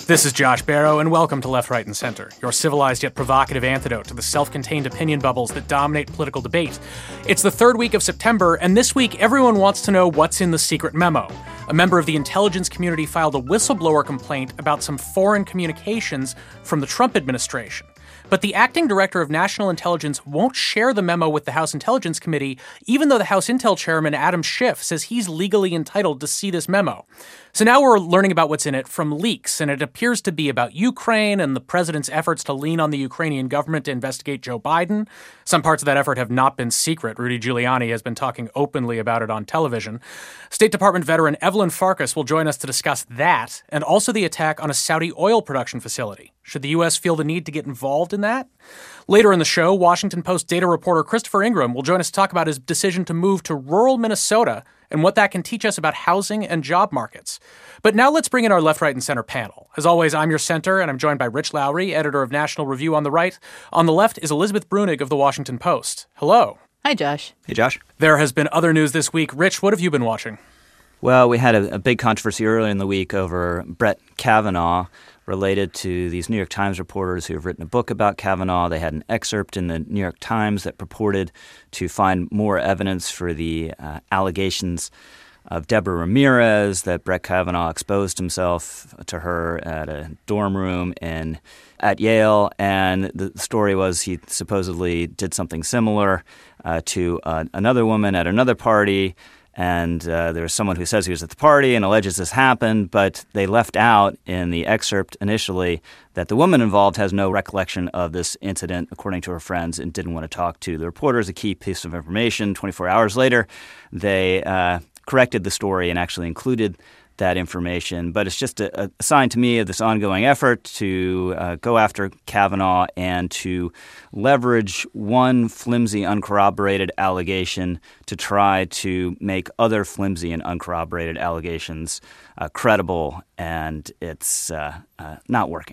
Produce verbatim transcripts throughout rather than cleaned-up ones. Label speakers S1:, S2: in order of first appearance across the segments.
S1: This is Josh Barrow, and welcome to Left, Right, and Center, your civilized yet provocative antidote to the self-contained opinion bubbles that dominate political debate. It's the third week of September, and this week everyone wants to know what's in the secret memo. A member of the intelligence community filed a whistleblower complaint about some foreign communications from the Trump administration. But the acting director of national intelligence won't share the memo with the House Intelligence Committee, even though the House Intel chairman, Adam Schiff, says he's legally entitled to see this memo. So now we're learning about what's in it from leaks, and it appears to be about Ukraine and the president's efforts to lean on the Ukrainian government to investigate Joe Biden. Some parts of that effort have not been secret. Rudy Giuliani has been talking openly about it on television. State Department veteran Evelyn Farkas will join us to discuss that, and also the attack on a Saudi oil production facility. Should the U S feel the need to get involved in that? Later in the show, Washington Post data reporter Christopher Ingram will join us to talk about his decision to move to rural Minnesota and what that can teach us about housing and job markets. But now let's bring in our Left, Right, and Center panel. As always, I'm your center, and I'm joined by Rich Lowry, editor of National Review on the right. On the left is Elizabeth Brunig of the Washington Post. Hello.
S2: Hi, Josh.
S3: Hey, Josh.
S1: There has been other news this week. Rich, what have you been watching?
S3: Well, we had a, a big controversy earlier in the week over Brett Kavanaugh, related to these New York Times reporters who have written a book about Kavanaugh. They had an excerpt in the New York Times that purported to find more evidence for the uh, allegations of Deborah Ramirez, that Brett Kavanaugh exposed himself to her at a dorm room in at Yale. And the story was he supposedly did something similar uh, to uh, another woman at another party. And uh, there was someone who says he was at the party and alleges this happened, but they left out in the excerpt initially that the woman involved has no recollection of this incident, according to her friends, and didn't want to talk to the reporters. A key piece of information. twenty-four hours later, they uh, corrected the story and actually included that information. But it's just a, a sign to me of this ongoing effort to uh, go after Kavanaugh and to leverage one flimsy, uncorroborated allegation to try to make other flimsy and uncorroborated allegations uh, credible, and it's uh, uh, not working.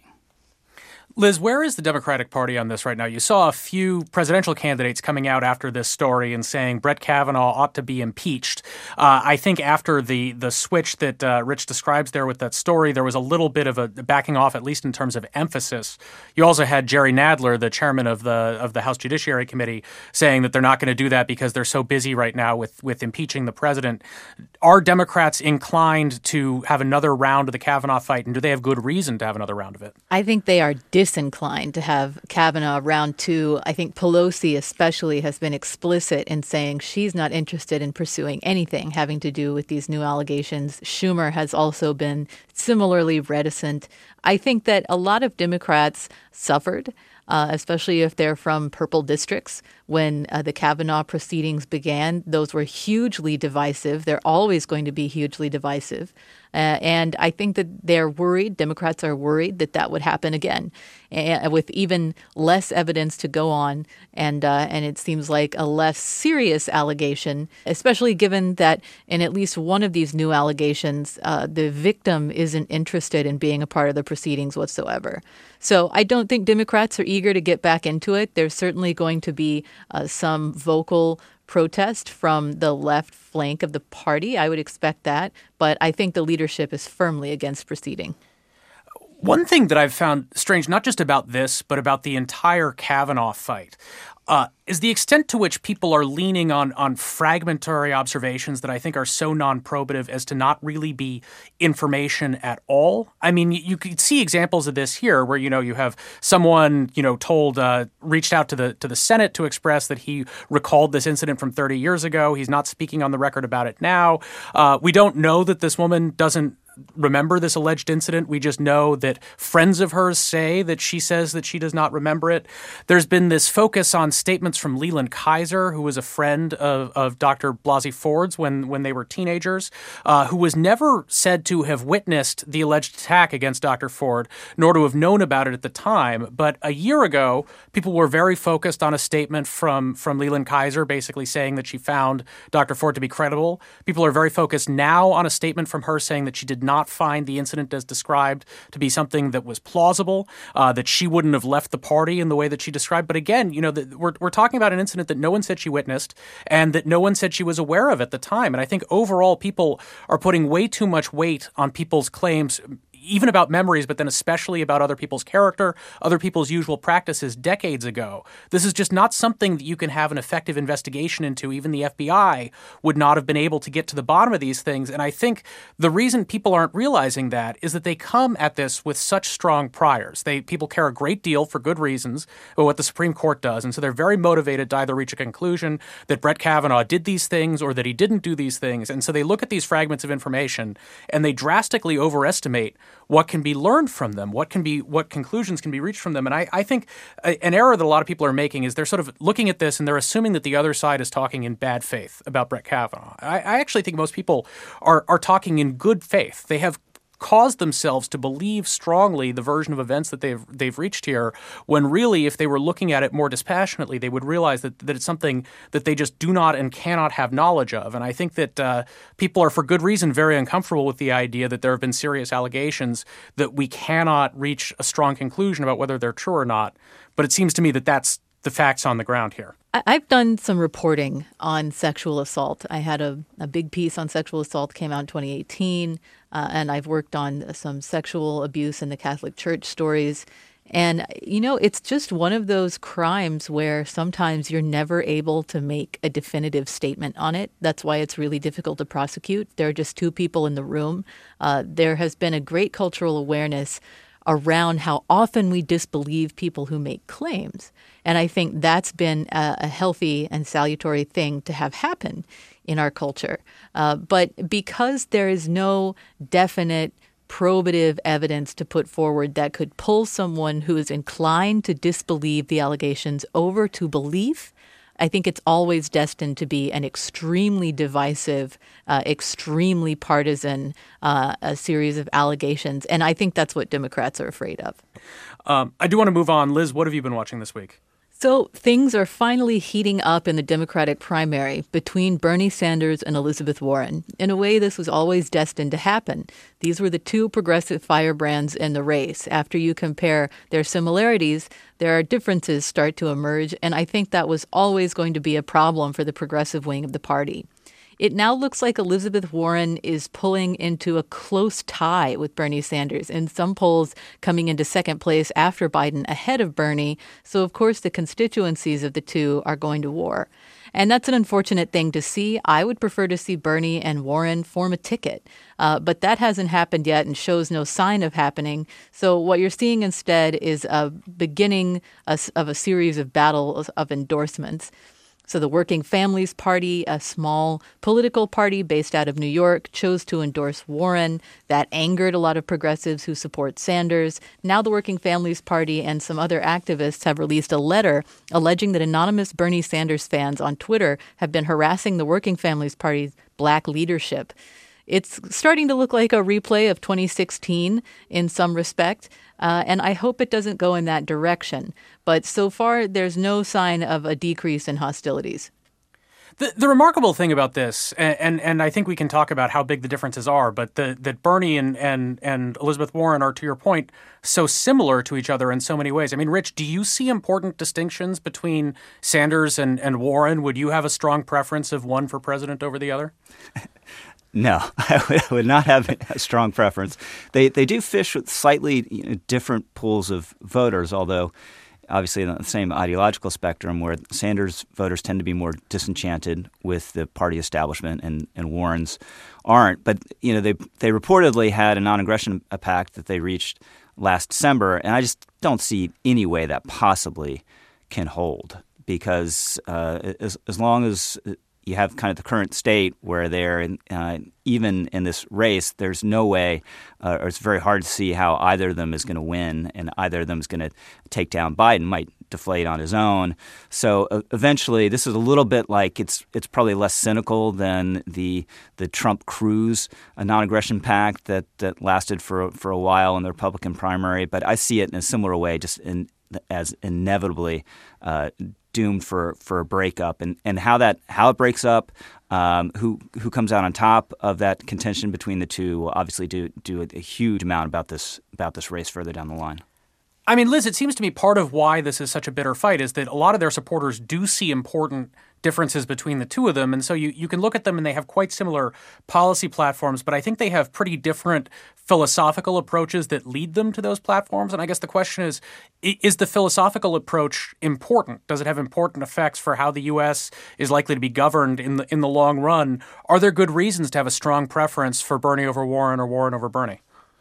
S1: Liz, where is the Democratic Party on this right now? You saw a few presidential candidates coming out after this story and saying Brett Kavanaugh ought to be impeached. Uh, I think after the the switch that uh, Rich describes there with that story, there was a little bit of a backing off, at least in terms of emphasis. You also had Jerry Nadler, the chairman of the of the House Judiciary Committee, saying that they're not going to do that because they're so busy right now with, with impeaching the president. Are Democrats inclined to have another round of the Kavanaugh fight, and do they have good reason to have another round of it?
S2: I think they are disinclined to have Kavanaugh round two. I think Pelosi especially has been explicit in saying she's not interested in pursuing anything having to do with these new allegations. Schumer has also been similarly reticent. I think that a lot of Democrats suffered, uh, especially if they're from purple districts. When uh, the Kavanaugh proceedings began, those were hugely divisive. They're always going to be hugely divisive. Uh, and I think that they're worried, Democrats are worried that that would happen again, uh, with even less evidence to go on. And uh, and it seems like a less serious allegation, especially given that in at least one of these new allegations, uh, the victim isn't interested in being a part of the proceedings whatsoever. So I don't think Democrats are eager to get back into it. There's certainly going to be uh, some vocal protest from the left flank of the party. I would expect that. But I think the leadership is firmly against proceeding.
S1: One thing that I've found strange, not just about this, but about the entire Kavanaugh fight, uh, is the extent to which people are leaning on on fragmentary observations that I think are so non-probative as to not really be information at all. I mean, you, you could see examples of this here where, you know, you have someone, you know, told, uh, reached out to the to the Senate to express that he recalled this incident from thirty years ago. He's not speaking on the record about it now. Uh, we don't know that this woman doesn't remember this alleged incident. We just know that friends of hers say that she says that she does not remember it. There's been this focus on statements from Leland Kaiser, who was a friend of, of Doctor Blasey Ford's when, when they were teenagers, uh, who was never said to have witnessed the alleged attack against Doctor Ford, nor to have known about it at the time. But a year ago, people were very focused on a statement from, from Leland Kaiser, basically saying that she found Doctor Ford to be credible. People are very focused now on a statement from her saying that she did not find the incident as described to be something that was plausible, uh, that she wouldn't have left the party in the way that she described. But again, you know, the, we're we're talking about an incident that no one said she witnessed and that no one said she was aware of at the time. And I think overall people are putting way too much weight on people's claims, even about memories, but then especially about other people's character, other people's usual practices decades ago. This is just not something that you can have an effective investigation into. Even the F B I would not have been able to get to the bottom of these things. And I think the reason people aren't realizing that is that they come at this with such strong priors. They people care a great deal for good reasons about what the Supreme Court does. And so they're very motivated to either reach a conclusion that Brett Kavanaugh did these things or that he didn't do these things. And so they look at these fragments of information and they drastically overestimate what can be learned from them, what can be, what conclusions can be reached from them. And I, I think an error that a lot of people are making is they're sort of looking at this and they're assuming that the other side is talking in bad faith about Brett Kavanaugh. I, I actually think most people are, are talking in good faith. They have caused themselves to believe strongly the version of events that they've they've reached here, when really, if they were looking at it more dispassionately, they would realize that, that it's something that they just do not and cannot have knowledge of. And I think that uh, people are, for good reason, very uncomfortable with the idea that there have been serious allegations that we cannot reach a strong conclusion about whether they're true or not. But it seems to me that that's the facts on the ground here.
S2: I've done some reporting on sexual assault. I had a, a big piece on sexual assault, came out in twenty eighteen, uh, and I've worked on some sexual abuse in the Catholic Church stories. And, you know, it's just one of those crimes where sometimes you're never able to make a definitive statement on it. That's why it's really difficult to prosecute. There are just two people in the room. Uh, there has been a great cultural awareness around how often we disbelieve people who make claims. And I think that's been a, a healthy and salutary thing to have happen in our culture. Uh, but because there is no definite probative evidence to put forward that could pull someone who is inclined to disbelieve the allegations over to belief, I think it's always destined to be an extremely divisive, uh, extremely partisan uh, a series of allegations. And I think that's what Democrats are afraid of.
S1: Um, I do want to move on. Liz, what have you been watching this week?
S2: So things are finally heating up in the Democratic primary between Bernie Sanders and Elizabeth Warren. In a way, this was always destined to happen. These were the two progressive firebrands in the race. After you compare their similarities, there are differences start to emerge, and I think that was always going to be a problem for the progressive wing of the party. It now looks like Elizabeth Warren is pulling into a close tie with Bernie Sanders, in some polls coming into second place after Biden, ahead of Bernie. So, of course, the constituencies of the two are going to war. And that's an unfortunate thing to see. I would prefer to see Bernie and Warren form a ticket. Uh, but that hasn't happened yet and shows no sign of happening. So what you're seeing instead is a beginning of a series of battles of endorsements. So the Working Families Party, a small political party based out of New York, chose to endorse Warren. That angered a lot of progressives who support Sanders. Now the Working Families Party and some other activists have released a letter alleging that anonymous Bernie Sanders fans on Twitter have been harassing the Working Families Party's black leadership. It's starting to look like a replay of twenty sixteen in some respect, uh, and I hope it doesn't go in that direction. But so far, there's no sign of a decrease in hostilities.
S1: The, the remarkable thing about this, and, and and I think we can talk about how big the differences are, but the, that Bernie and, and, and Elizabeth Warren are, to your point, so similar to each other in so many ways. I mean, Rich, do you see important distinctions between Sanders and, and Warren? Would you have a strong preference of one for president over the other?
S3: No, I would, I would not have a strong preference. They they do fish with slightly you know, different pools of voters, although obviously on the same ideological spectrum, where Sanders voters tend to be more disenchanted with the party establishment and, and Warren's aren't. But you know they they reportedly had a non-aggression pact that they reached last December, and I just don't see any way that possibly can hold, because uh, as, as long as you have kind of the current state where they're in, uh, even in this race, there's no way, uh, or it's very hard to see how either of them is going to win, and either of them is going to take down Biden, might deflate on his own. So uh, eventually, this is a little bit like it's it's probably less cynical than the the Trump Cruz uh, non-aggression pact that that lasted for for a while in the Republican primary. But I see it in a similar way, just in, as inevitably Uh, doomed for, for a breakup, and, and how that how it breaks up, um, who who comes out on top of that contention between the two will obviously do do a, a huge amount about this about this race further down the line.
S1: I mean, Liz, it seems to me part of why this is such a bitter fight is that a lot of their supporters do see important differences between the two of them. And so you, you can look at them and they have quite similar policy platforms, but I think they have pretty different philosophical approaches that lead them to those platforms. And I guess the question is, is the philosophical approach important? Does it have important effects for how the U S is likely to be governed in the in the long run? Are there good reasons to have a strong preference for Bernie over Warren or Warren over Bernie?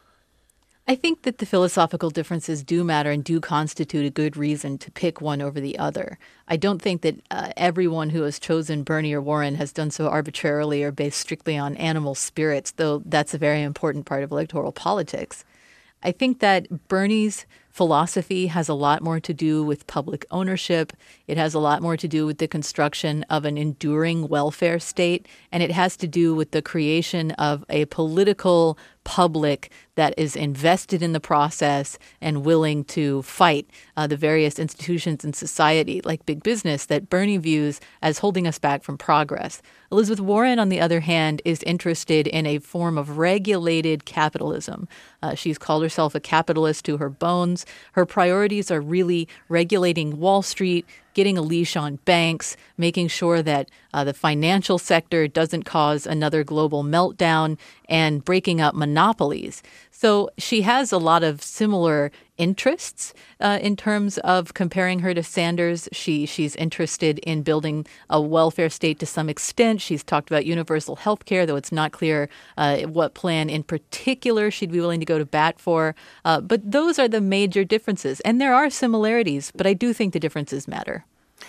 S2: I think that the philosophical differences do matter and do constitute a good reason to pick one over the other. I don't think that uh, everyone who has chosen Bernie or Warren has done so arbitrarily or based strictly on animal spirits, though that's a very important part of electoral politics. I think that Bernie's philosophy has a lot more to do with public ownership. It has a lot more to do with the construction of an enduring welfare state, and it has to do with the creation of a political public that is invested in the process and willing to fight uh, the various institutions in society, like big business, that Bernie views as holding us back from progress. Elizabeth Warren, on the other hand, is interested in a form of regulated capitalism. Uh, she's called herself a capitalist to her bones. Her priorities are really regulating Wall Street, getting a leash on banks, making sure that uh, the financial sector doesn't cause another global meltdown, and breaking up monopolies. So she has a lot of similar interests uh, in terms of comparing her to Sanders. She she's interested in building a welfare state to some extent. She's talked about universal health care, though it's not clear uh, what plan in particular she'd be willing to go to bat for. Uh, but those are the major differences. And there are similarities, but I do think the differences matter.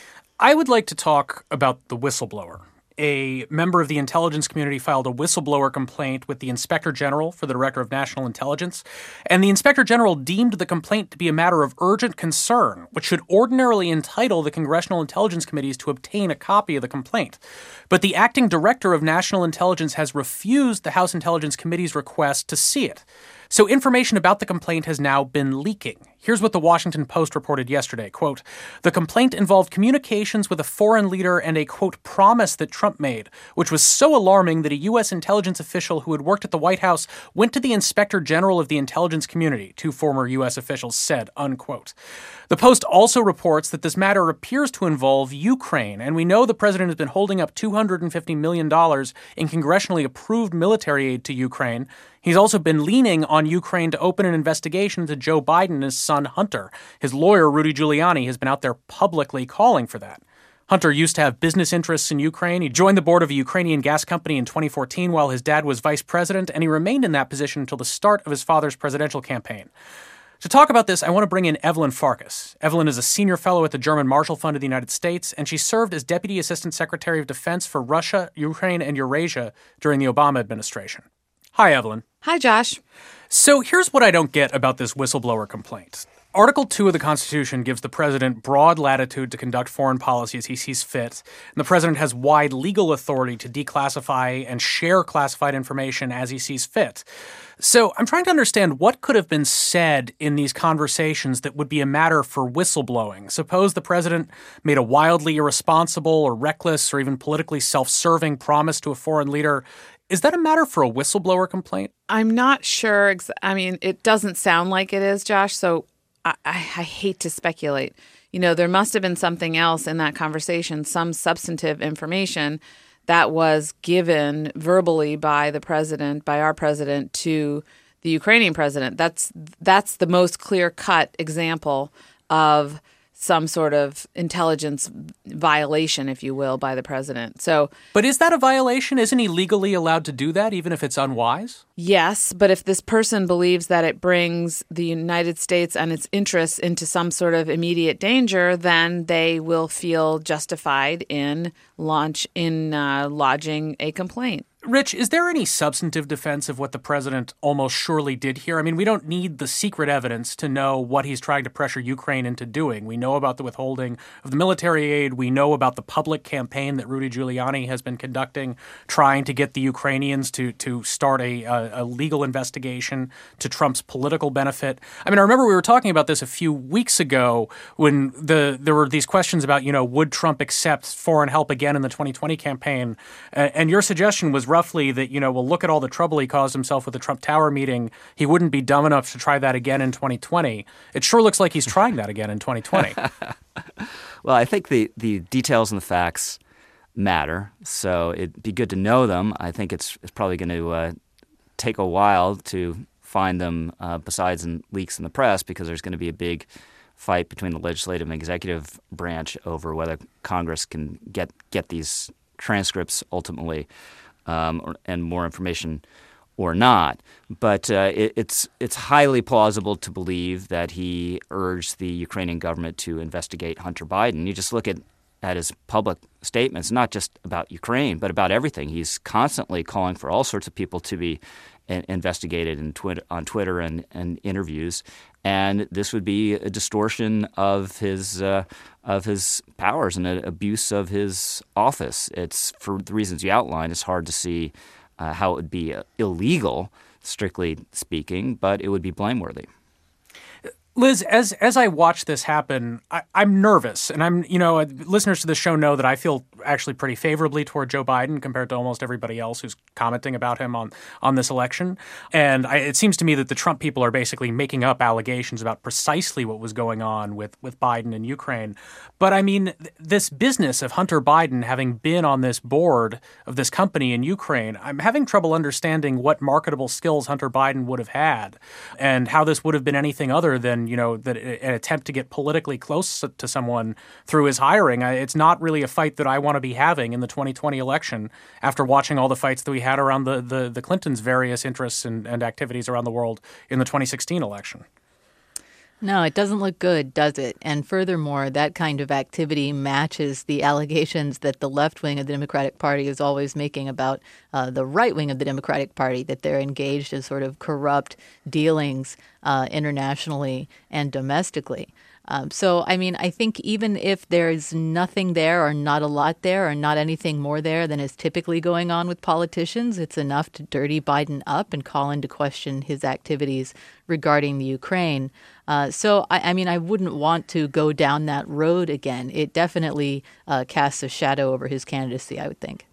S1: I would like to talk about the whistleblower. A member of the intelligence community filed a whistleblower complaint with the Inspector General for the Director of National Intelligence, and the Inspector General deemed the complaint to be a matter of urgent concern, which should ordinarily entitle the Congressional Intelligence Committees to obtain a copy of the complaint. But the acting Director of National Intelligence has refused the House Intelligence Committee's request to see it. So information about the complaint has now been leaking. Here's what the Washington Post reported yesterday. Quote, the complaint involved communications with a foreign leader and a, quote, promise that Trump made, which was so alarming that a U S intelligence official who had worked at the White House went to the Inspector General of the intelligence community, two former U S officials said, unquote. The Post also reports that this matter appears to involve Ukraine, and we know the president has been holding up two hundred fifty million dollars in congressionally approved military aid to Ukraine. He's also been leaning on Ukraine to open an investigation into Joe Biden and his son Hunter. His lawyer, Rudy Giuliani, has been out there publicly calling for that. Hunter used to have business interests in Ukraine. He joined the board of a Ukrainian gas company in twenty fourteen while his dad was vice president, and he remained in that position until the start of his father's presidential campaign. To talk about this, I want to bring in Evelyn Farkas. Evelyn is a senior fellow at the German Marshall Fund of the United States, and she served as Deputy Assistant Secretary of Defense for Russia, Ukraine, and Eurasia during the Obama administration. Hi, Evelyn.
S4: Hi, Josh.
S1: So here's what I don't get about this whistleblower complaint. Article two of the Constitution gives the president broad latitude to conduct foreign policy as he sees fit, and the president has wide legal authority to declassify and share classified information as he sees fit. So I'm trying to understand what could have been said in these conversations that would be a matter for whistleblowing. Suppose the president made a wildly irresponsible or reckless or even politically self-serving promise to a foreign leader. Is that a matter for a whistleblower complaint?
S4: I'm not sure. Ex- I mean, it doesn't sound like it is, Josh, so I, I, I hate to speculate. You know, there must have been something else in that conversation, some substantive information that was given verbally by the president, by our president, to the Ukrainian president. That's that's the most clear-cut example of some sort of intelligence violation, if you will, by the president. So,
S1: but is that a violation? Isn't he legally allowed to do that, even if it's unwise?
S4: Yes, but if this person believes that it brings the United States and its interests into some sort of immediate danger, then they will feel justified in launch in uh, lodging a complaint.
S1: Rich, is there any substantive defense of what the president almost surely did here? I mean, we don't need the secret evidence to know what he's trying to pressure Ukraine into doing. We know about the withholding of the military aid. We know about the public campaign that Rudy Giuliani has been conducting, trying to get the Ukrainians to, to start a, a, a legal investigation to Trump's political benefit. I mean, I remember we were talking about this a few weeks ago when the there were these questions about, you know, would Trump accept foreign help again in the twenty twenty campaign? Uh, and your suggestion was roughly that, you know, well, look at all the trouble he caused himself with the Trump Tower meeting. He wouldn't be dumb enough to try that again in twenty twenty. It sure looks like he's trying that again in twenty twenty.
S3: Well, I think the, the details and the facts matter, so it'd be good to know them. I think it's, it's probably going to uh, take a while to find them uh, besides in leaks in the press, because there's going to be a big fight between the legislative and executive branch over whether Congress can get get these transcripts ultimately um, or, and more information or not. But uh, it, it's it's highly plausible to believe that he urged the Ukrainian government to investigate Hunter Biden. You just look at, at his public statements, not just about Ukraine, but about everything. He's constantly calling for all sorts of people to be in, investigated in Twitter, on Twitter and, and interviews. And this would be a distortion of his uh, of his powers and an abuse of his office. It's, for the reasons you outlined, it's hard to see Uh, how it would be uh, illegal, strictly speaking, but it would be blameworthy.
S1: Liz, as as I watch this happen, I, I'm nervous, and I'm you know listeners to the show know that I feel actually pretty favorably toward Joe Biden compared to almost everybody else who's commenting about him on on this election. And I, it seems to me that the Trump people are basically making up allegations about precisely what was going on with with Biden in Ukraine. But I mean, th- this business of Hunter Biden having been on this board of this company in Ukraine, I'm having trouble understanding what marketable skills Hunter Biden would have had, and how this would have been anything other than you know, that an attempt to get politically close to someone through his hiring. It's not really a fight that I want to be having in the twenty twenty election after watching all the fights that we had around the, the, the Clintons' various interests and, and activities around the world in the twenty sixteen election.
S2: No, it doesn't look good, does it? And furthermore, that kind of activity matches the allegations that the left wing of the Democratic Party is always making about uh, the right wing of the Democratic Party, that they're engaged in sort of corrupt dealings uh, internationally and domestically. Um, so, I mean, I think even if there's nothing there or not a lot there or not anything more there than is typically going on with politicians, it's enough to dirty Biden up and call into question his activities regarding the Ukraine. Uh, so, I, I mean, I wouldn't want to go down that road again. It definitely uh, casts a shadow over his candidacy, I would think.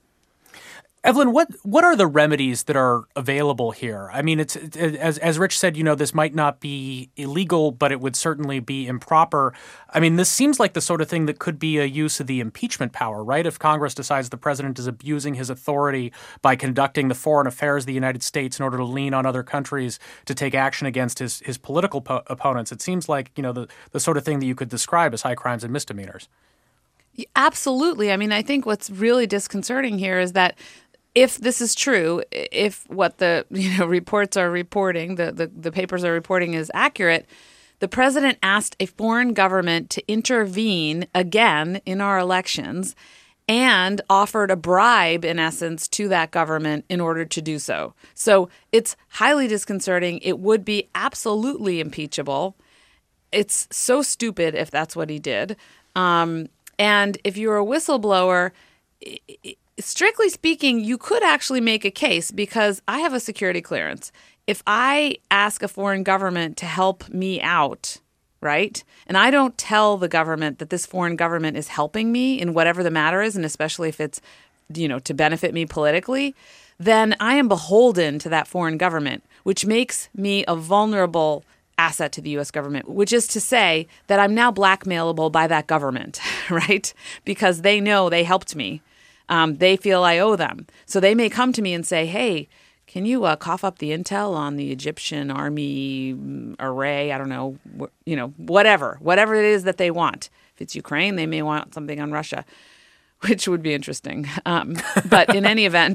S1: Evelyn, what what are the remedies that are available here? I mean, it's it, as as Rich said, you know, this might not be illegal, but it would certainly be improper. I mean, this seems like the sort of thing that could be a use of the impeachment power, right? If Congress decides the president is abusing his authority by conducting the foreign affairs of the United States in order to lean on other countries to take action against his his political po- opponents, it seems like, you know, the, the sort of thing that you could describe as high crimes and misdemeanors.
S4: Absolutely. I mean, I think what's really disconcerting here is that if this is true, if what the you know reports are reporting, the, the, the papers are reporting is accurate, the president asked a foreign government to intervene again in our elections and offered a bribe, in essence, to that government in order to do so. So it's highly disconcerting. It would be absolutely impeachable. It's so stupid if that's what he did. Um, and if you're a whistleblower, it, strictly speaking, you could actually make a case because I have a security clearance. If I ask a foreign government to help me out, right, and I don't tell the government that this foreign government is helping me in whatever the matter is, and especially if it's, you know, to benefit me politically, then I am beholden to that foreign government, which makes me a vulnerable asset to the U S government, which is to say that I'm now blackmailable by that government, right, because they know they helped me. Um, they feel I owe them. So they may come to me and say, hey, can you uh, cough up the intel on the Egyptian army array? I don't know, wh- you know, whatever, whatever it is that they want. If it's Ukraine, they may want something on Russia, which would be interesting. Um, but in any event,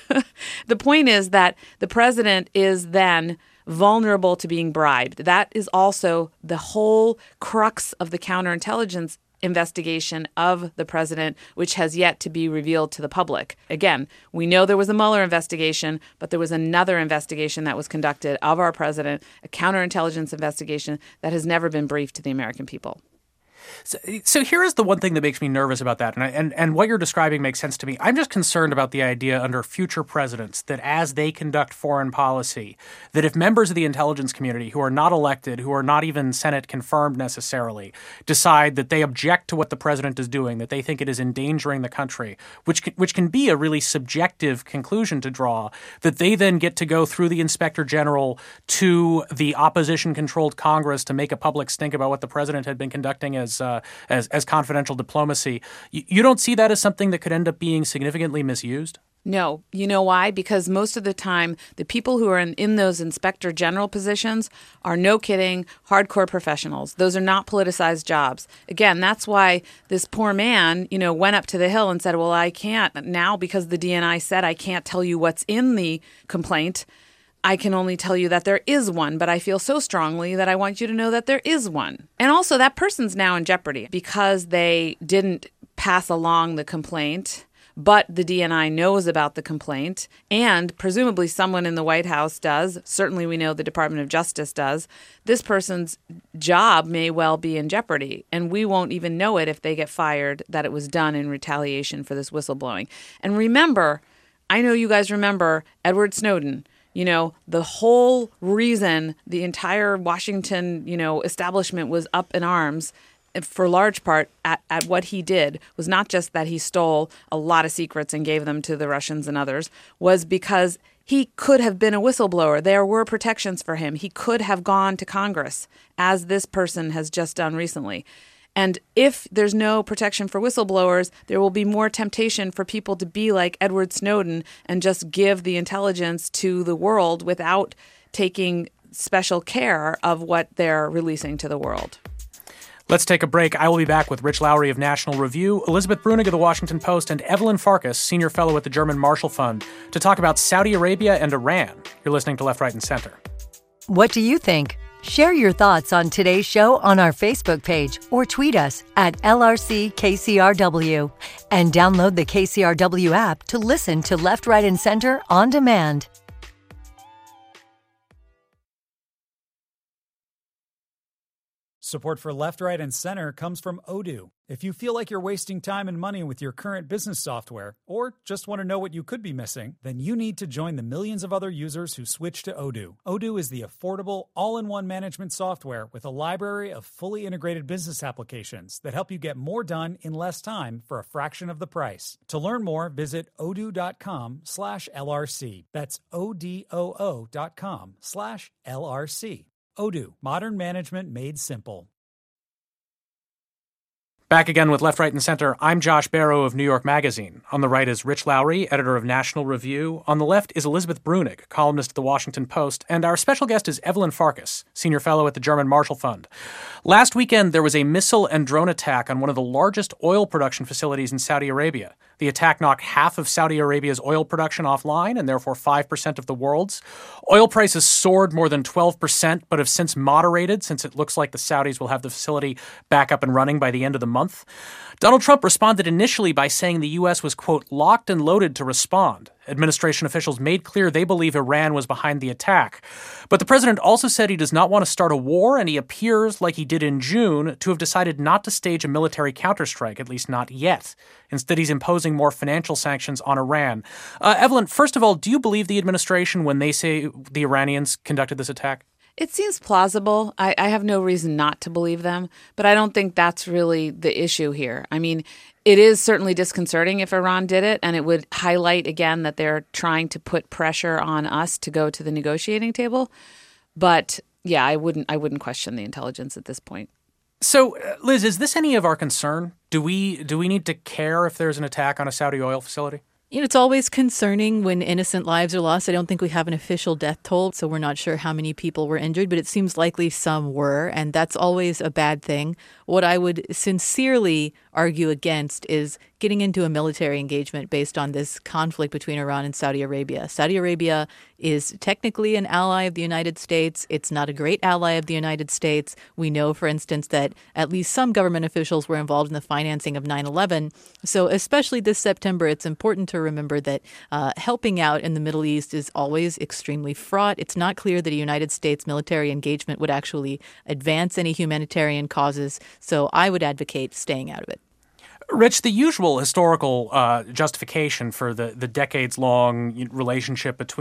S4: the point is that the president is then vulnerable to being bribed. That is also the whole crux of the counterintelligence investigation of the president, which has yet to be revealed to the public. Again, we know there was a Mueller investigation, but there was another investigation that was conducted of our president, a counterintelligence investigation that has never been briefed to the American people.
S1: So, so here is the one thing that makes me nervous about that, and, I, and and what you're describing makes sense to me. I'm just concerned about the idea under future presidents that as they conduct foreign policy, that if members of the intelligence community who are not elected, who are not even Senate confirmed necessarily, decide that they object to what the president is doing, that they think it is endangering the country, which can, which can be a really subjective conclusion to draw, that they then get to go through the inspector general to the opposition-controlled Congress to make a public stink about what the president had been conducting as Uh, as as confidential diplomacy. You, you don't see that as something that could end up being significantly misused?
S4: No. You know why? Because most of the time, the people who are in, in those inspector general positions are, no kidding, hardcore professionals. Those are not politicized jobs. Again, that's why this poor man, you know, went up to the Hill and said, well, I can't now because the D N I said I can't tell you what's in the complaint. I can only tell you that there is one, but I feel so strongly that I want you to know that there is one. And also that person's now in jeopardy because they didn't pass along the complaint, but the D N I knows about the complaint, and presumably someone in the White House does. Certainly we know the Department of Justice does. This person's job may well be in jeopardy, and we won't even know it if they get fired that it was done in retaliation for this whistleblowing. And remember, I know you guys remember Edward Snowden. You know, the whole reason the entire Washington, you know, establishment was up in arms for large part at, at what he did was not just that he stole a lot of secrets and gave them to the Russians and others, was because he could have been a whistleblower. There were protections for him. He could have gone to Congress, as this person has just done recently. And if there's no protection for whistleblowers, there will be more temptation for people to be like Edward Snowden and just give the intelligence to the world without taking special care of what they're releasing to the world.
S1: Let's take a break. I will be back with Rich Lowry of National Review, Elizabeth Bruenig of The Washington Post, and Evelyn Farkas, Senior Fellow at the German Marshall Fund, to talk about Saudi Arabia and Iran. You're listening to Left, Right, and Center.
S5: What do you think? Share your thoughts on today's show on our Facebook page or tweet us at L R C K C R W and download the K C R W app to listen to Left, Right, and Center on demand.
S6: Support for Left, Right, and Center comes from Odoo. If you feel like you're wasting time and money with your current business software, or just want to know what you could be missing, then you need to join the millions of other users who switch to Odoo. Odoo is the affordable, all-in-one management software with a library of fully integrated business applications that help you get more done in less time for a fraction of the price. To learn more, visit odoo.com slash LRC. That's O-D-O-O dot com slash L-R-C. Odoo, modern management made simple.
S1: Back again with Left, Right, and Center. I'm Josh Barrow of New York Magazine. On the right is Rich Lowry, editor of National Review. On the left is Elizabeth Bruenig, columnist at The Washington Post. And our special guest is Evelyn Farkas, senior fellow at the German Marshall Fund. Last weekend, there was a missile and drone attack on one of the largest oil production facilities in Saudi Arabia. The attack knocked half of Saudi Arabia's oil production offline, and therefore five percent of the world's. Oil prices soared more than twelve percent, but have since moderated, since it looks like the Saudis will have the facility back up and running by the end of the month. Donald Trump responded initially by saying the U S was, quote, locked and loaded to respond. Administration officials made clear they believe Iran was behind the attack. But the president also said he does not want to start a war, and he appears, like he did in June, to have decided not to stage a military counterstrike, at least not yet. Instead, he's imposing more financial sanctions on Iran. Uh, Evelyn, first of all, do you believe the administration when they say the Iranians conducted this attack?
S4: It seems plausible. I, I have no reason not to believe them, but I don't think that's really the issue here. I mean, it is certainly disconcerting if Iran did it, and it would highlight again that they're trying to put pressure on us to go to the negotiating table. But yeah, I wouldn't I wouldn't question the intelligence at this point.
S1: So, uh, Liz, is this any of our concern? Do we do we need to care if there's an attack on a Saudi oil facility?
S2: You know, it's always concerning when innocent lives are lost. I don't think we have an official death toll, so we're not sure how many people were injured, but it seems likely some were, and that's always a bad thing. What I would sincerely argue against is getting into a military engagement based on this conflict between Iran and Saudi Arabia. Saudi Arabia is technically an ally of the United States. It's not a great ally of the United States. We know, for instance, that at least some government officials were involved in the financing of nine eleven. So especially this September, it's important to remember that uh, helping out in the Middle East is always extremely fraught. It's not clear that a United States military engagement would actually advance any humanitarian causes. So I would advocate staying out of it.
S1: Rich, the usual historical uh, justification for the, the decades-long relationship between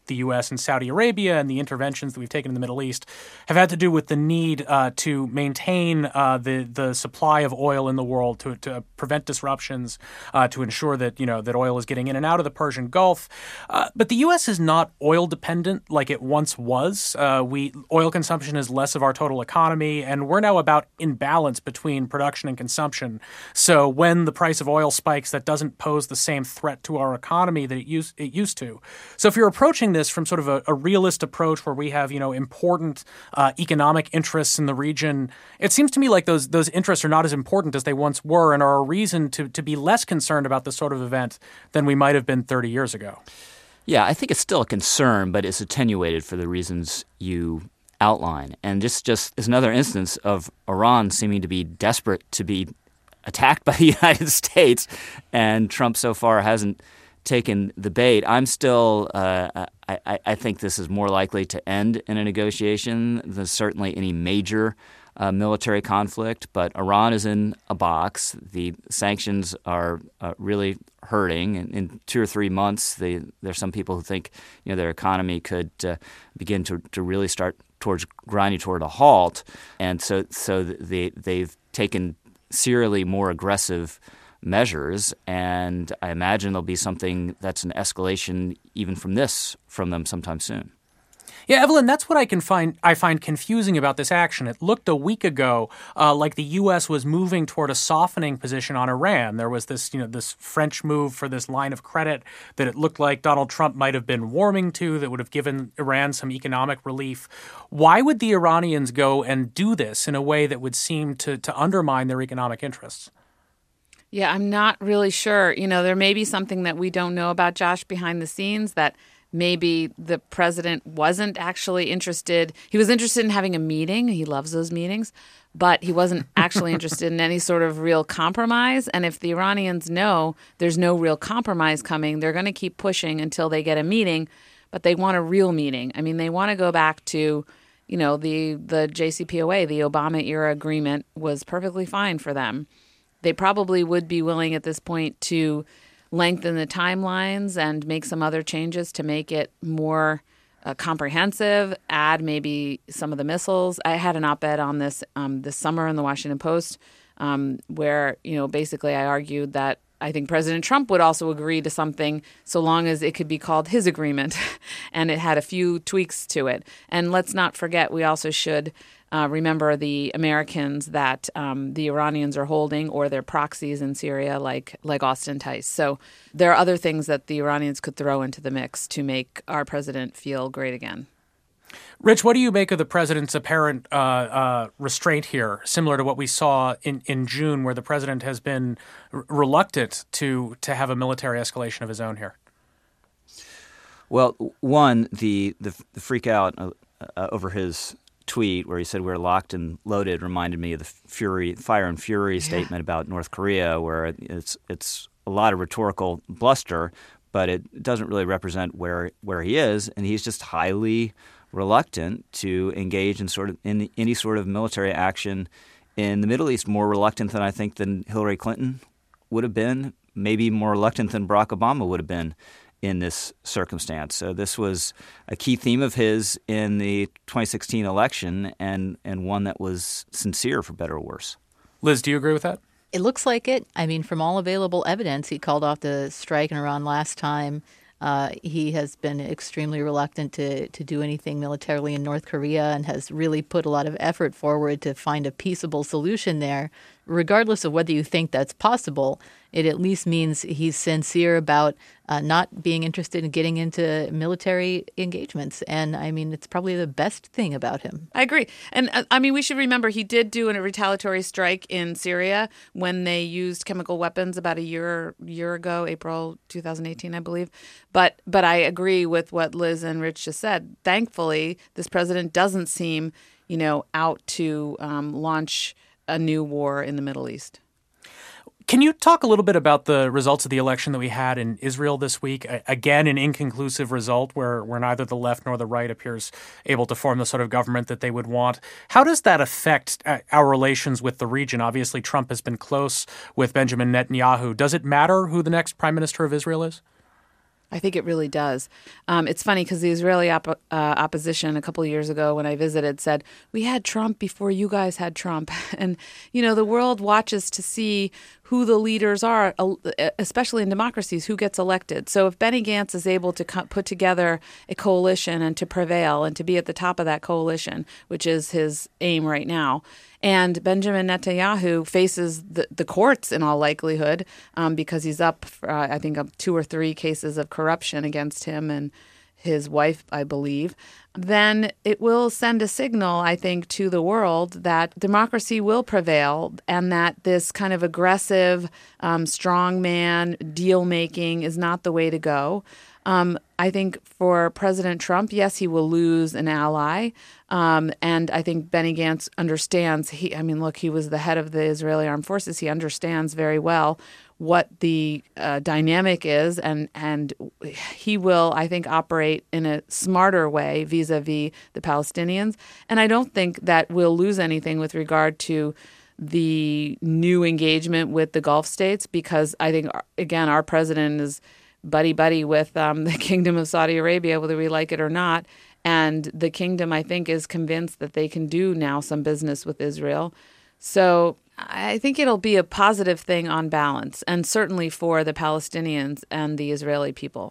S1: the U S and Saudi Arabia and the interventions that we've taken in the Middle East have had to do with the need uh, to maintain uh, the the supply of oil in the world, to to prevent disruptions, uh, to ensure that you know that oil is getting in and out of the Persian Gulf. Uh, but the U S is not oil dependent like it once was. Uh, we oil consumption is less of our total economy, and we're now about in balance between production and consumption. So when the price of oil spikes, that doesn't pose the same threat to our economy that it used it used to. So if you're approaching this from sort of a, a realist approach where we have, you know, important uh, economic interests in the region, it seems to me like those those interests are not as important as they once were and are a reason to, to be less concerned about this sort of event than we might have been thirty years ago.
S3: Yeah, I think it's still a concern, but it's attenuated for the reasons you outline. And this just is another instance of Iran seeming to be desperate to be attacked by the United States, and Trump so far hasn't taken the bait. I'm still, uh, I, I think this is more likely to end in a negotiation than certainly any major uh, military conflict. But Iran is in a box. The sanctions are uh, really hurting. In, in two or three months, they, there's some people who think you know their economy could uh, begin to, to really start towards grinding toward a halt. And so, so they they've taken serially more aggressive measures, and I imagine there'll be something that's an escalation even from this from them sometime soon.
S1: Yeah, Evelyn, that's what I can find I find confusing about this action. It looked a week ago uh, like the U S was moving toward a softening position on Iran. There was this, you know, this French move for this line of credit that it looked like Donald Trump might have been warming to, that would have given Iran some economic relief. Why would the Iranians go and do this in a way that would seem to to undermine their economic interests?
S4: Yeah, I'm not really sure. You know, there may be something that we don't know about, Josh, behind the scenes, that maybe the president wasn't actually interested. He was interested in having a meeting. He loves those meetings, but he wasn't actually interested in any sort of real compromise. And if the Iranians know there's no real compromise coming, they're going to keep pushing until they get a meeting, but they want a real meeting. I mean, they want to go back to, you know, the, the J C P O A, the Obama-era agreement was perfectly fine for them. They probably would be willing at this point to lengthen the timelines and make some other changes to make it more uh, comprehensive, add maybe some of the missiles. I had an op-ed on this um, this summer in the Washington Post um, where, you know, basically I argued that I think President Trump would also agree to something so long as it could be called his agreement and it had a few tweaks to it. And let's not forget, we also should Uh, remember the Americans that um, the Iranians are holding, or their proxies in Syria, like like Austin Tice. So there are other things that the Iranians could throw into the mix to make our president feel great again.
S1: Rich, what do you make of the president's apparent uh, uh, restraint here, similar to what we saw in, in June, where the president has been r- reluctant to to have a military escalation of his own here?
S3: Well, one, the the, the freak out uh, uh, over his tweet where he said we're locked and loaded reminded me of the fury, fire and fury yeah. statement about North Korea, where it's it's a lot of rhetorical bluster, but it doesn't really represent where where he is, and he's just highly reluctant to engage in sort of in any sort of military action in the Middle East. More reluctant than I think than Hillary Clinton would have been, maybe more reluctant than Barack Obama would have been in this circumstance. So this was a key theme of his in the twenty sixteen election, and, and one that was sincere, for better or worse.
S1: Liz, do you agree with that?
S2: It looks like it. I mean, from all available evidence, he called off the strike in Iran last time. Uh, he has been extremely reluctant to, to do anything militarily in North Korea and has really put a lot of effort forward to find a peaceable solution there. Regardless of whether you think that's possible, it at least means he's sincere about uh, not being interested in getting into military engagements. And I mean, it's probably the best thing about him.
S4: I agree. And uh, I mean, we should remember he did do a retaliatory strike in Syria when they used chemical weapons about a year year ago, April twenty eighteen, I believe. But but I agree with what Liz and Rich just said. Thankfully, this president doesn't seem, you know, out to um, launch a new war in the Middle East.
S1: Can you talk a little bit about the results of the election that we had in Israel this week? Again, an inconclusive result where, where neither the left nor the right appears able to form the sort of government that they would want. How does that affect our relations with the region? Obviously, Trump has been close with Benjamin Netanyahu. Does it matter who the next prime minister of Israel is?
S4: I think it really does. Um, it's funny because the Israeli op- uh, opposition a couple of years ago when I visited said, we had Trump before you guys had Trump. And, you know, the world watches to see who the leaders are, especially in democracies, who gets elected. So if Benny Gantz is able to co- put together a coalition and to prevail and to be at the top of that coalition, which is his aim right now, and Benjamin Netanyahu faces the, the courts in all likelihood um, because he's up for, uh, I think, up two or three cases of corruption against him and his wife, I believe, then it will send a signal, I think, to the world that democracy will prevail and that this kind of aggressive, um, strongman deal-making is not the way to go. Um, I think for President Trump, yes, he will lose an ally. Um, and I think Benny Gantz understands. He, I mean, look, he was the head of the Israeli Armed Forces. He understands very well what the uh, dynamic is. And, and he will, I think, operate in a smarter way vis-a-vis the Palestinians. And I don't think that we'll lose anything with regard to the new engagement with the Gulf states, because I think, again, our president is buddy-buddy with um, the Kingdom of Saudi Arabia, whether we like it or not. And the kingdom, I think, is convinced that they can do now some business with Israel. So I think it'll be a positive thing on balance, and certainly for the Palestinians and the Israeli people.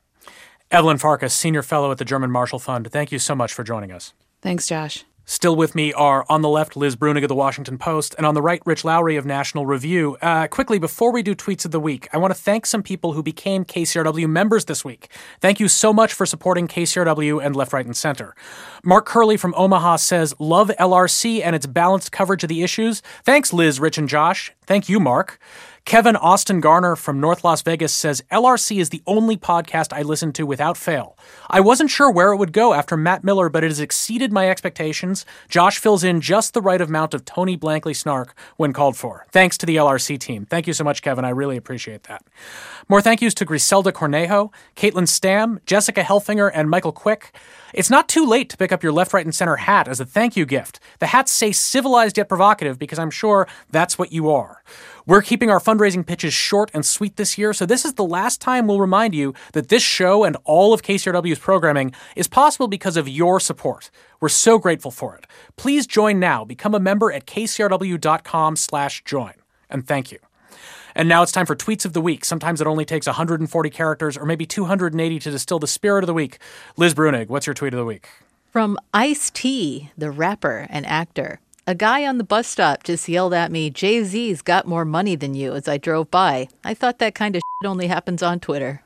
S1: Evelyn Farkas, Senior Fellow at the German Marshall Fund, thank you so much for joining us.
S4: Thanks, Josh.
S1: Still with me are, on the left, Liz Bruenig of The Washington Post, and on the right, Rich Lowry of National Review. Uh, quickly, before we do Tweets of the Week, I want to thank some people who became K C R W members this week. Thank you so much for supporting K C R W and Left, Right, and Center. Mark Curley from Omaha says, love L R C and its balanced coverage of the issues. Thanks, Liz, Rich, and Josh. Thank you, Mark. Kevin Austin Garner from North Las Vegas says, L R C is the only podcast I listen to without fail. I wasn't sure where it would go after Matt Miller, but it has exceeded my expectations. Josh fills in just the right amount of Tony Blankley snark when called for. Thanks to the L R C team. Thank you so much, Kevin. I really appreciate that. More thank yous to Griselda Cornejo, Caitlin Stam, Jessica Helfinger, and Michael Quick. It's not too late to pick up your Left, Right, and Center hat as a thank you gift. The hats say civilized yet provocative because I'm sure that's what you are. We're keeping our fundraising pitches short and sweet this year, so this is the last time we'll remind you that this show and all of K C R W's programming is possible because of your support. We're so grateful for it. Please join now. Become a member at kcrw.com slash join. And thank you. And now it's time for Tweets of the Week. Sometimes it only takes one hundred forty characters or maybe two hundred eighty to distill the spirit of the week. Liz Bruenig, what's your tweet of the week?
S2: From Ice-T, the rapper and actor. A guy on the bus stop just yelled at me, Jay-Z's got more money than you, as I drove by. I thought that kind of shit only happens on Twitter.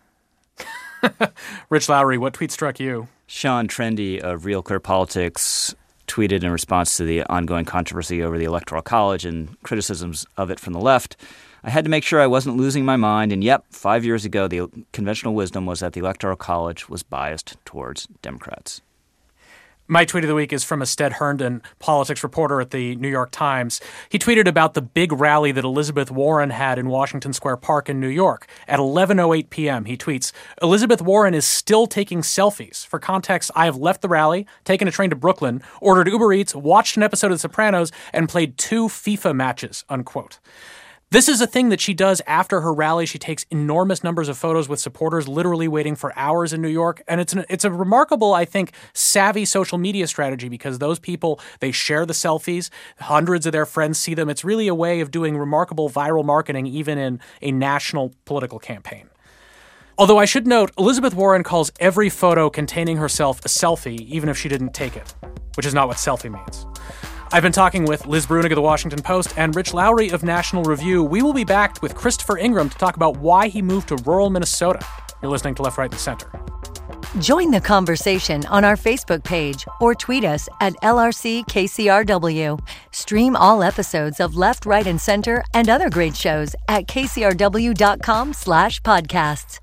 S1: Rich Lowry, what tweet struck you?
S3: Sean Trendy of Real Clear Politics tweeted in response to the ongoing controversy over the Electoral College and criticisms of it from the left. I had to make sure I wasn't losing my mind, and yep, five years ago, the conventional wisdom was that the Electoral College was biased towards Democrats.
S1: My tweet of the week is from Ested Herndon, politics reporter at the New York Times. He tweeted about the big rally that Elizabeth Warren had in Washington Square Park in New York. At eleven oh eight p.m., he tweets, Elizabeth Warren is still taking selfies. For context, I have left the rally, taken a train to Brooklyn, ordered Uber Eats, watched an episode of The Sopranos, and played two FIFA matches, unquote. This is a thing that she does after her rally. She takes enormous numbers of photos with supporters literally waiting for hours in New York. And it's an, it's a remarkable, I think, savvy social media strategy because those people, they share the selfies. Hundreds of their friends see them. It's really a way of doing remarkable viral marketing even in a national political campaign. Although I should note, Elizabeth Warren calls every photo containing herself a selfie, even if she didn't take it, which is not what selfie means. I've been talking with Liz Bruenig of The Washington Post and Rich Lowry of National Review. We will be back with Christopher Ingram to talk about why he moved to rural Minnesota. You're listening to Left, Right, and Center.
S5: Join the conversation on our Facebook page or tweet us at L R C K C R W. Stream all episodes of Left, Right, and Center and other great shows at kcrw.com slash podcasts.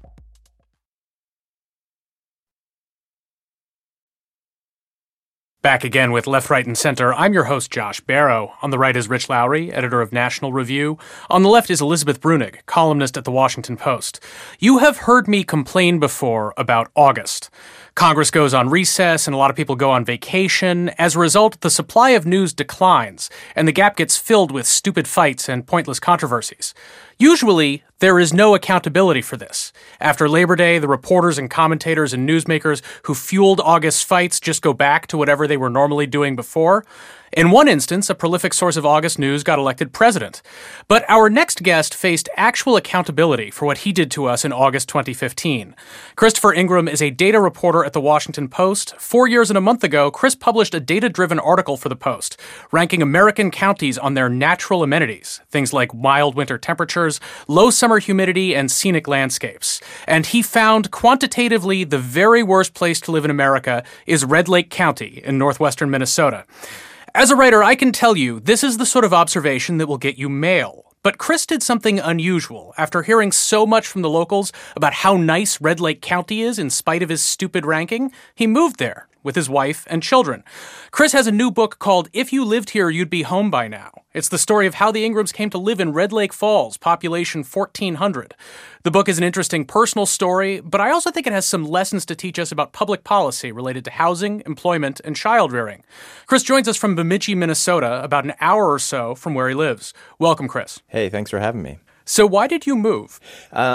S1: Back again with Left, Right, and Center. I'm your host, Josh Barrow. On the right is Rich Lowry, editor of National Review. On the left is Elizabeth Bruenig, columnist at The Washington Post. You have heard me complain before about August. Congress goes on recess and a lot of people go on vacation. As a result, the supply of news declines, and the gap gets filled with stupid fights and pointless controversies. Usually, There is no accountability for this. After Labor Day, the reporters and commentators and newsmakers who fueled August's fights just go back to whatever they were normally doing before. In one instance, a prolific source of August news got elected president. But our next guest faced actual accountability for what he did to us in August twenty fifteen. Christopher Ingram is a data reporter at The Washington Post. Four years and a month ago, Chris published a data-driven article for The Post, ranking American counties on their natural amenities, things like mild winter temperatures, low summer humidity, and scenic landscapes. And he found quantitatively the very worst place to live in America is Red Lake County in northwestern Minnesota. As a writer, I can tell you this is the sort of observation that will get you mail. But Chris did something unusual. After hearing so much from the locals about how nice Red Lake County is in spite of his stupid ranking, he moved there with his wife and children. Chris has a new book called If You Lived Here, You'd Be Home by Now. It's the story of how the Ingrams came to live in Red Lake Falls, population fourteen hundred. The book is an interesting personal story, but I also think it has some lessons to teach us about public policy related to housing, employment, and child rearing. Chris joins us from Bemidji, Minnesota, about an hour or so from where he lives. Welcome, Chris.
S7: Hey, thanks for having me.
S1: So why did you move?
S7: Uh,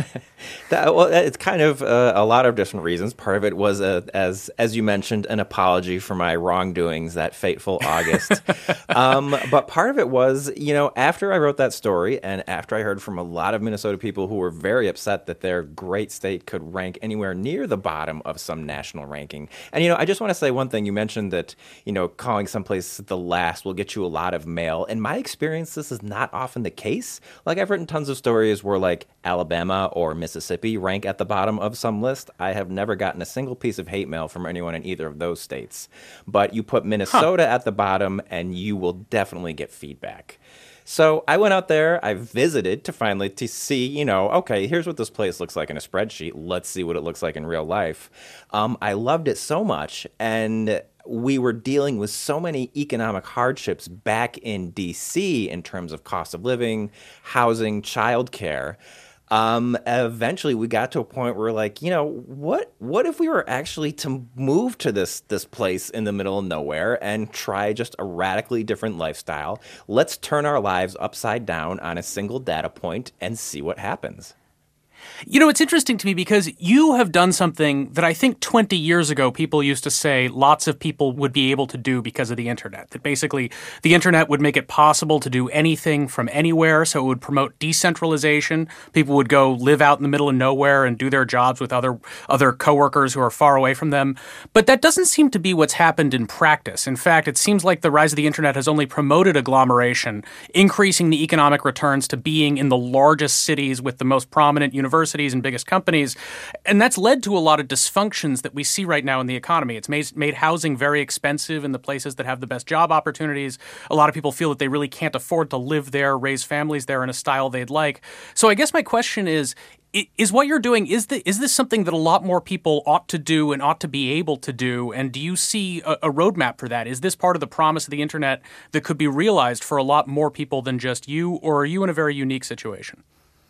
S7: that, well, it's kind of uh, a lot of different reasons. Part of it was, a, as as you mentioned, an apology for my wrongdoings that fateful August. um, but part of it was, you know, after I wrote that story and after I heard from a lot of Minnesota people who were very upset that their great state could rank anywhere near the bottom of some national ranking. And, you know, I just want to say one thing. You mentioned that, you know, calling someplace the last will get you a lot of mail. In my experience, this is not often the case. Like, I've written tons of stories where like Alabama or Mississippi rank at the bottom of some list. I have never gotten a single piece of hate mail from anyone in either of those states. But you put Minnesota huh. at the bottom and you will definitely get feedback. So I went out there, I visited to finally to see, you know, okay, here's what this place looks like in a spreadsheet. Let's see what it looks like in real life. Um, I loved it so much, and we were dealing with so many economic hardships back in D C in terms of cost of living, housing, childcare. Um, eventually, we got to a point where, like, you know, what what if we were actually to move to this this place in the middle of nowhere and try just a radically different lifestyle? Let's turn our lives upside down on a single data point and see what happens.
S1: You know, it's interesting to me because you have done something that I think twenty years ago people used to say lots of people would be able to do because of the internet. That basically the internet would make it possible to do anything from anywhere, so it would promote decentralization. People would go live out in the middle of nowhere and do their jobs with other other coworkers who are far away from them. But that doesn't seem to be what's happened in practice. In fact, it seems like the rise of the internet has only promoted agglomeration, increasing the economic returns to being in the largest cities with the most prominent universities. universities and biggest companies. And that's led to a lot of dysfunctions that we see right now in the economy. It's made, made housing very expensive in the places that have the best job opportunities. A lot of people feel that they really can't afford to live there, raise families there in a style they'd like. So I guess my question is, is what you're doing, is, the, is this something that a lot more people ought to do and ought to be able to do? And do you see a, a roadmap for that? Is this part of the promise of the internet that could be realized for a lot more people than just you, or are you in a very unique situation?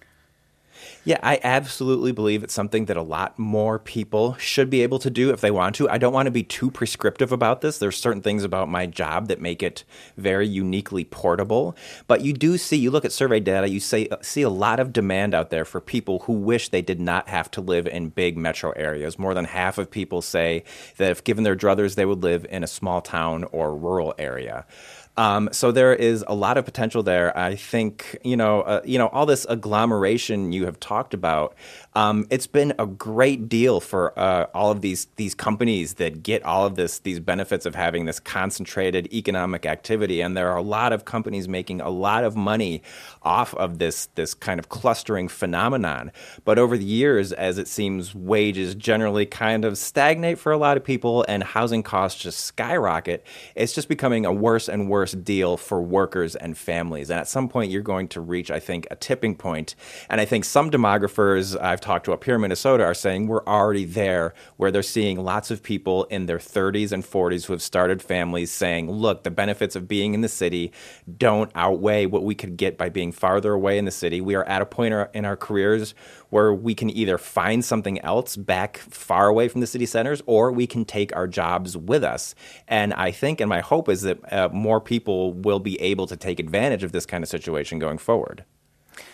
S7: Yeah, I absolutely believe it's something that a lot more people should be able to do if they want to. I don't want to be too prescriptive about this. There's certain things about my job that make it very uniquely portable. But you do see, you look at survey data, you say, see a lot of demand out there for people who wish they did not have to live in big metro areas. More than half of people say that if given their druthers, they would live in a small town or rural area. Um, so there is a lot of potential there. I think, you know, uh, you know, all this agglomeration you have talked about, um, it's been a great deal for uh, all of these these companies that get all of this these benefits of having this concentrated economic activity. And there are a lot of companies making a lot of money off of this this kind of clustering phenomenon. But over the years, as it seems, wages generally kind of stagnate for a lot of people and housing costs just skyrocket. It's just becoming a worse and worse deal for workers and families. And at some point, you're going to reach, I think, a tipping point. And I think some demographers I've talked to up here in Minnesota are saying we're already there, where they're seeing lots of people in their thirties and forties who have started families saying, look, the benefits of being in the city don't outweigh what we could get by being farther away in the city. We are at a point in our careers where we can either find something else back far away from the city centers, or we can take our jobs with us. And I think, and my hope is that uh, more people will be able to take advantage of this kind of situation going forward.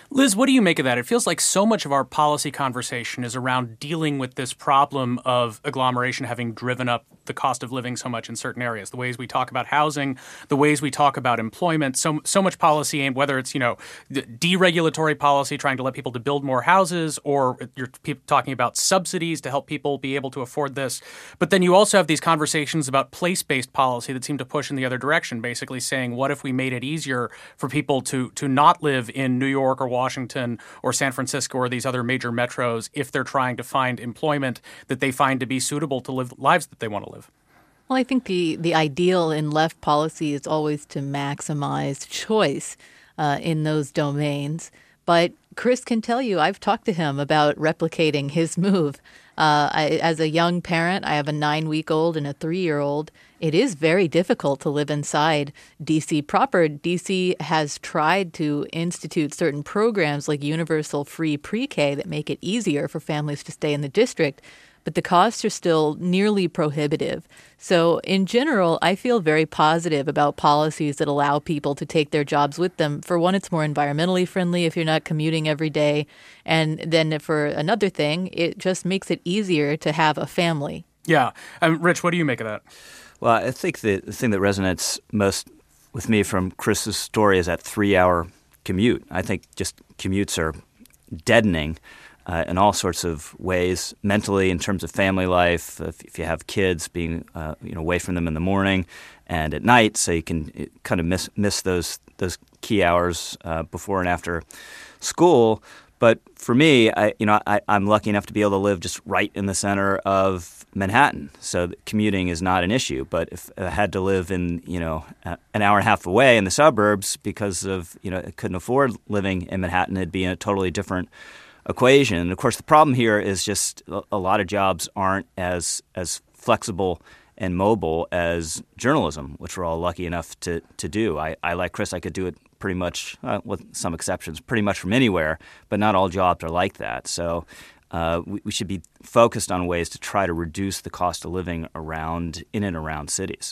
S1: Liz, what do you make of that? It feels like so much of our policy conversation is around dealing with this problem of agglomeration having driven up the cost of living so much in certain areas. The ways we talk about housing, the ways we talk about employment, so so much policy aimed, whether it's, you know, deregulatory policy trying to let people to build more houses, or you're talking about subsidies to help people be able to afford this. But then you also have these conversations about place-based policy that seem to push in the other direction, basically saying, what if we made it easier for people to to not live in New York or Washington or San Francisco or these other major metros if they're trying to find employment that they find to be suitable to live lives that they want to live?
S2: Well, I think the, the ideal in left policy is always to maximize choice uh, in those domains. But Chris can tell you, I've talked to him about replicating his move. Uh, I, as a young parent, I have a nine-week-old and a three-year-old. It is very difficult to live inside D C proper. D C has tried to institute certain programs like universal free pre-K that make it easier for families to stay in the district, but the costs are still nearly prohibitive. So in general, I feel very positive about policies that allow people to take their jobs with them. For one, it's more environmentally friendly if you're not commuting every day. And then for another thing, it just makes it easier to have a family.
S1: Yeah. Um, Rich, what do you make of that?
S3: Well, I think the, the thing that resonates most with me from Chris's story is that three-hour commute. I think just commutes are deadening uh, in all sorts of ways, mentally in terms of family life, if, if you have kids, being uh, you know away from them in the morning and at night, so you can kind of miss miss those those key hours uh, before and after school. But for me, I, you know, I, I'm lucky enough to be able to live just right in the center of Manhattan, so commuting is not an issue. But if I had to live in, you know, an hour and a half away in the suburbs because of, you know, I couldn't afford living in Manhattan, it'd be a totally different equation. And of course, the problem here is just a lot of jobs aren't as as flexible and mobile as journalism, which we're all lucky enough to to do. I, I like Chris, I could do it pretty much, uh, with some exceptions, pretty much from anywhere, but not all jobs are like that. So uh, we, we should be focused on ways to try to reduce the cost of living around in and around cities.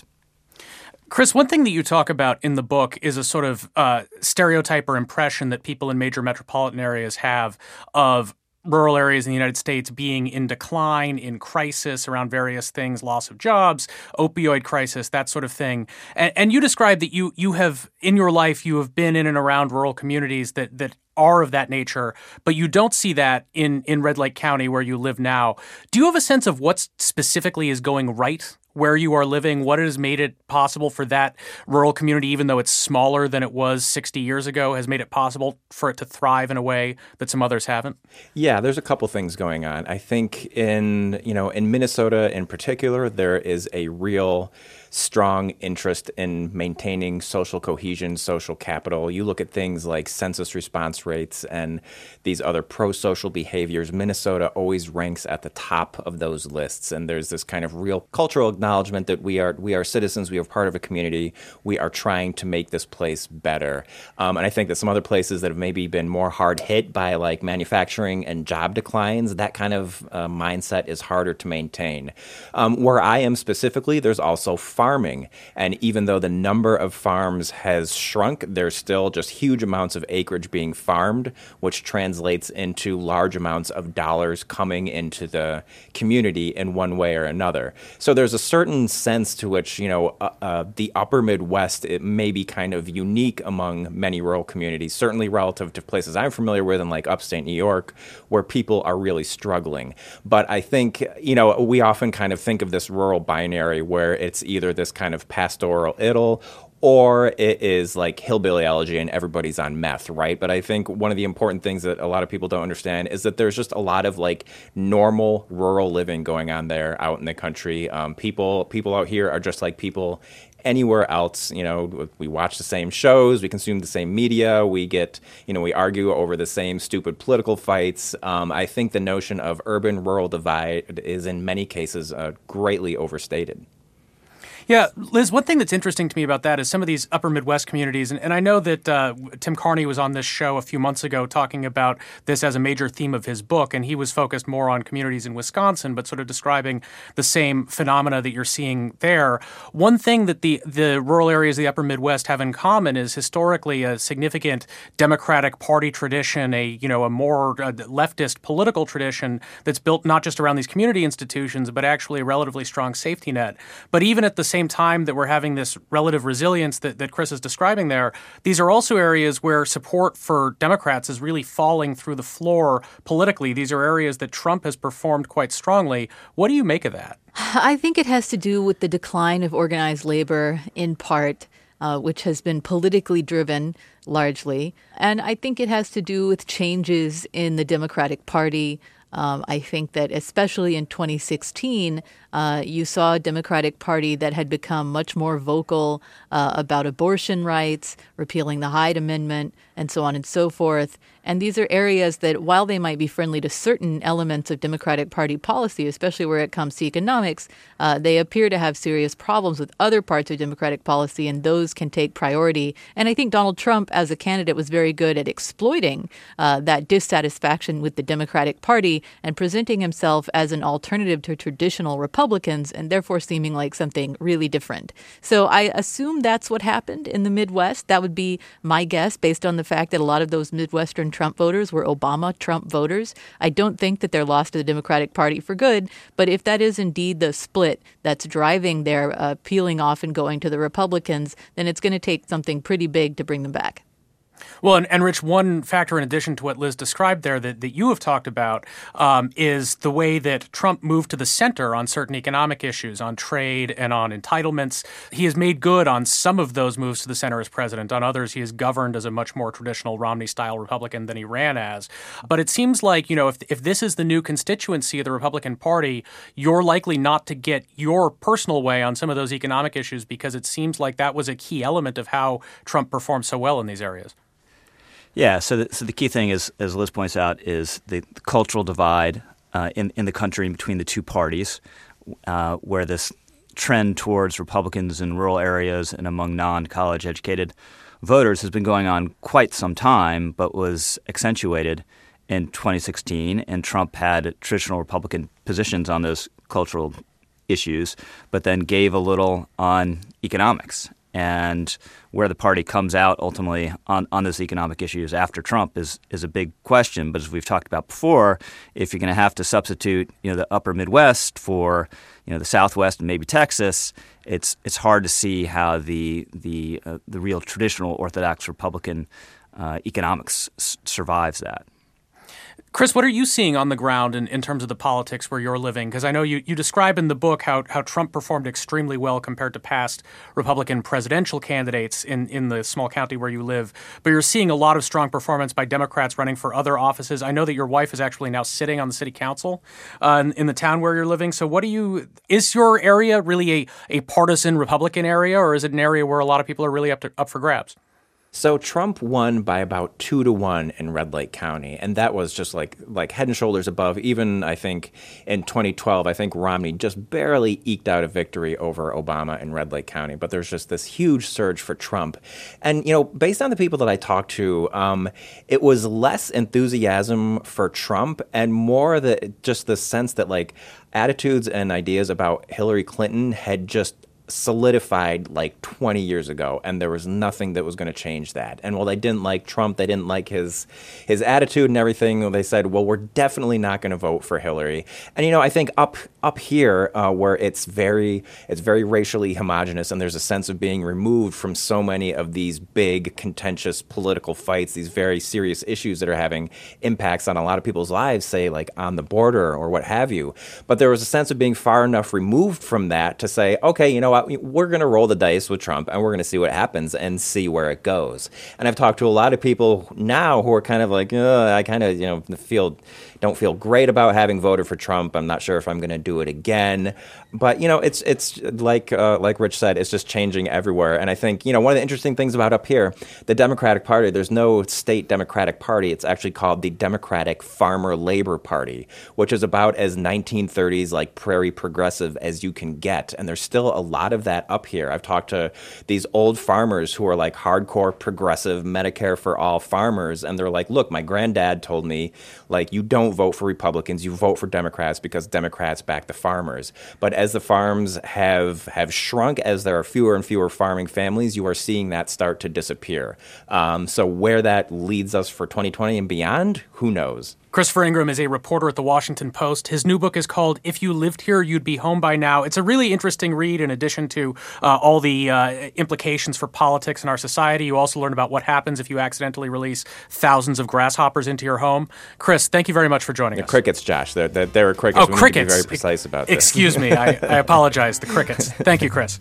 S1: Chris, one thing that you talk about in the book is a sort of uh, stereotype or impression that people in major metropolitan areas have of rural areas in the United States being in decline, in crisis around various things, loss of jobs, opioid crisis, that sort of thing. And, and you describe that you you have, in your life, you have been in and around rural communities that that are of that nature, but you don't see that in, in Red Lake County where you live now. Do you have a sense of what specifically is going right where you are living? What has made it possible for that rural community, even though it's smaller than it was sixty years ago, has made it possible for it to thrive in a way that some others haven't?
S7: Yeah, there's a couple things going on. I think in, you know, in Minnesota in particular, there is a real strong interest in maintaining social cohesion, social capital. You look at things like census response rates and these other pro-social behaviors. Minnesota always ranks at the top of those lists, and there's this kind of real cultural acknowledgement that we are we are citizens, we are part of a community, we are trying to make this place better. Um, and I think that some other places that have maybe been more hard hit by like manufacturing and job declines, that kind of uh, mindset is harder to maintain. Um, where I am specifically, there's also farming. And even though the number of farms has shrunk, there's still just huge amounts of acreage being farmed, which translates into large amounts of dollars coming into the community in one way or another. So there's a certain sense to which, you know, uh, uh, the upper Midwest, it may be kind of unique among many rural communities, certainly relative to places I'm familiar with in like upstate New York, where people are really struggling. But I think, you know, we often kind of think of this rural binary where it's either this kind of pastoral idyll or it is like hillbilly elegy and everybody's on meth, right? But I think one of the important things that a lot of people don't understand is that there's just a lot of like normal rural living going on there out in the country. Um, people people out here are just like people anywhere else. You know, we watch the same shows, we consume the same media, we get, you know, we argue over the same stupid political fights. Um, I think the notion of urban-rural divide is in many cases uh, greatly overstated.
S1: Yeah, Liz, one thing that's interesting to me about that is some of these upper Midwest communities, and, and I know that uh, Tim Carney was on this show a few months ago talking about this as a major theme of his book, and he was focused more on communities in Wisconsin, but sort of describing the same phenomena that you're seeing there. One thing that the, the rural areas of the upper Midwest have in common is historically a significant Democratic Party tradition, a you know a more uh, leftist political tradition that's built not just around these community institutions, but actually a relatively strong safety net. But even at the same time that we're having this relative resilience that, that Chris is describing there, these are also areas where support for Democrats is really falling through the floor politically. These are areas that Trump has performed quite strongly. What do you make of that?
S2: I think it has to do with the decline of organized labor in part, uh, which has been politically driven largely. And I think it has to do with changes in the Democratic Party. Um, I think that especially in twenty sixteen, uh, you saw a Democratic Party that had become much more vocal uh, about abortion rights, repealing the Hyde Amendment, and so on and so forth. And these are areas that, while they might be friendly to certain elements of Democratic Party policy, especially where it comes to economics, uh, they appear to have serious problems with other parts of Democratic policy, and those can take priority. And I think Donald Trump, as a candidate, was very good at exploiting uh, that dissatisfaction with the Democratic Party and presenting himself as an alternative to traditional Republicans, and therefore seeming like something really different. So I assume that's what happened in the Midwest. That would be my guess, based on the fact that a lot of those Midwestern Trump voters were Obama Trump voters. I don't think that they're lost to the Democratic Party for good, but if that is indeed the split that's driving their uh, peeling off and going to the Republicans, then it's going to take something pretty big to bring them back.
S1: Well, and, and Rich, one factor in addition to what Liz described there that, that you have talked about um, is the way that Trump moved to the center on certain economic issues, on trade and on entitlements. He has made good on some of those moves to the center as president. On others, he has governed as a much more traditional Romney-style Republican than he ran as. But it seems like, you know, if, if this is the new constituency of the Republican Party, you're likely not to get your personal way on some of those economic issues because it seems like that was a key element of how Trump performed so well in these areas.
S3: Yeah, so the, so the key thing is, as Liz points out, is the, the cultural divide uh, in, in the country between the two parties, uh, where this trend towards Republicans in rural areas and among non-college educated voters has been going on quite some time, but was accentuated in twenty sixteen. And Trump had traditional Republican positions on those cultural issues, but then gave a little on economics. And where the party comes out ultimately on, on those economic issues after Trump is is a big question. But as we've talked about before, if you're going to have to substitute, you know, the upper Midwest for, you know, the Southwest and maybe Texas, it's it's hard to see how the the uh, the real traditional Orthodox Republican uh, economics s- survives that.
S1: Chris, what are you seeing on the ground in, in terms of the politics where you're living? Because I know you, you describe in the book how, how Trump performed extremely well compared to past Republican presidential candidates in, in the small county where you live. But you're seeing a lot of strong performance by Democrats running for other offices. I know that your wife is actually now sitting on the city council uh, in, in the town where you're living. So what do you – is your area really a, a partisan Republican area, or is it an area where a lot of people are really up to, up for grabs?
S7: So Trump won by about two to one in Red Lake County, and that was just like like head and shoulders above. Even I think in twenty twelve, I think Romney just barely eked out a victory over Obama in Red Lake County. But there's just this huge surge for Trump, and you know, based on the people that I talked to, um, it was less enthusiasm for Trump and more the just the sense that like attitudes and ideas about Hillary Clinton had just solidified like twenty years ago, and there was nothing that was going to change that. And while they didn't like Trump, they didn't like his his attitude and everything, they said, well, we're definitely not going to vote for Hillary. And you know, I think up up here uh, where it's very it's very racially homogenous, and there's a sense of being removed from so many of these big contentious political fights, these very serious issues that are having impacts on a lot of people's lives, say like on the border or what have you. But there was a sense of being far enough removed from that to say, okay, you know, we're going to roll the dice with Trump and we're going to see what happens and see where it goes. And I've talked to a lot of people now who are kind of like, I kind of, you know, feel don't feel great about having voted for Trump. I'm not sure if I'm going to do it again. But, you know, it's it's like uh, like Rich said, it's just changing everywhere. And I think, you know, one of the interesting things about up here, the Democratic Party, there's no state Democratic Party. It's actually called the Democratic Farmer Labor Party, which is about as nineteen thirties, like prairie progressive as you can get. And there's still a lot of that up here. I've talked to these old farmers who are like hardcore progressive Medicare for all farmers. And they're like, look, my granddad told me, like, you don't vote for Republicans, you vote for Democrats because Democrats back the farmers. But as the farms have have shrunk, as there are fewer and fewer farming families, you are seeing that start to disappear. Um, so where that leads us for twenty twenty and beyond, who knows?
S1: Christopher Ingram is a reporter at The Washington Post. His new book is called If You Lived Here, You'd Be Home by Now. It's a really interesting read in addition to uh, all the uh, implications for politics in our society. You also learn about what happens if you accidentally release thousands of grasshoppers into your home. Chris, thank you very much for joining
S7: the
S1: us.
S7: Crickets, Josh. There, there, there are crickets.
S1: Oh,
S7: we
S1: crickets.
S7: need to be very precise about this.
S1: Excuse me. I, I apologize. The crickets. Thank you, Chris.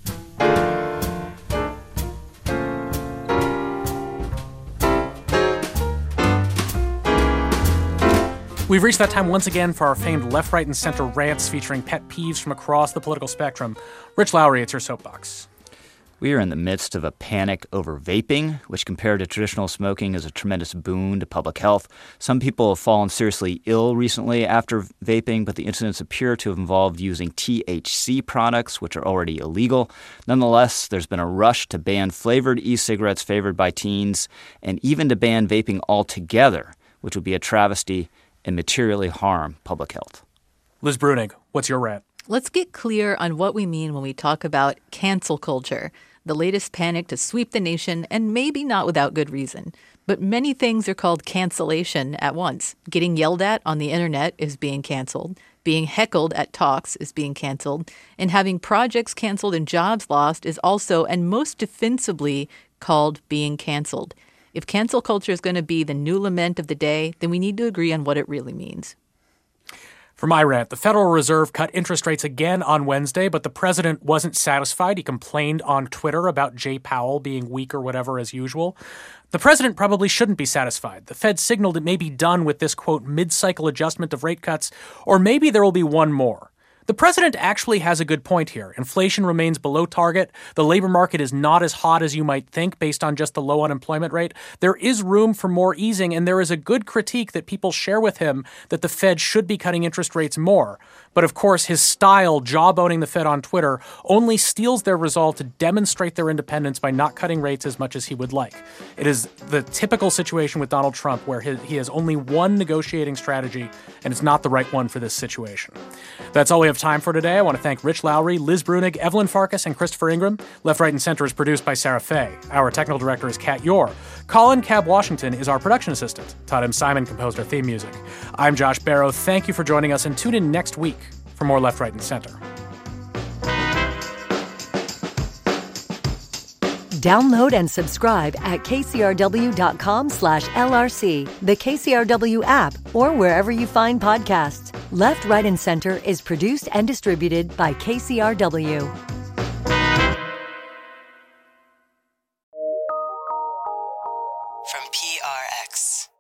S1: We've reached that time once again for our famed left, right, and center rants featuring pet peeves from across the political spectrum. Rich Lowry, it's your soapbox.
S3: We are in the midst of a panic over vaping, which compared to traditional smoking is a tremendous boon to public health. Some people have fallen seriously ill recently after vaping, but the incidents appear to have involved using T H C products, which are already illegal. Nonetheless, there's been a rush to ban flavored e-cigarettes favored by teens, and even to ban vaping altogether, which would be a travesty and materially harm public health.
S1: Liz Brunig, what's your rant?
S2: Let's get clear on what we mean when we talk about cancel culture, the latest panic to sweep the nation, and maybe not without good reason. But many things are called cancellation at once. Getting yelled at on the internet is being canceled. Being heckled at talks is being canceled. And having projects canceled and jobs lost is also, and most defensibly, called being canceled. If cancel culture is going to be the new lament of the day, then we need to agree on what it really means.
S1: For my rant, the Federal Reserve cut interest rates again on Wednesday, but the president wasn't satisfied. He complained on Twitter about Jay Powell being weak or whatever as usual. The president probably shouldn't be satisfied. The Fed signaled it may be done with this, quote, mid-cycle adjustment of rate cuts, or maybe there will be one more. The president actually has a good point here. Inflation remains below target. The labor market is not as hot as you might think based on just the low unemployment rate. There is room for more easing, and there is a good critique that people share with him that the Fed should be cutting interest rates more. But of course, his style, jawboning the Fed on Twitter, only steals their resolve to demonstrate their independence by not cutting rates as much as he would like. It is the typical situation with Donald Trump where he has only one negotiating strategy, and it's not the right one for this situation. That's all we have time for today. I want to thank Rich Lowry, Liz Brunig, Evelyn Farkas, and Christopher Ingram. Left, Right, and Center is produced by Sarah Fay. Our technical director is Kat Yor. Colin Cab Washington is our production assistant. Todd M. Simon composed our theme music. I'm Josh Barrow. Thank you for joining us, and tune in next week for more Left, Right, and Center.
S5: Download and subscribe at kcrw.com slash LRC, the K C R W app, or wherever you find podcasts. Left, Right, and Center is produced and distributed by K C R W.
S8: From P R X.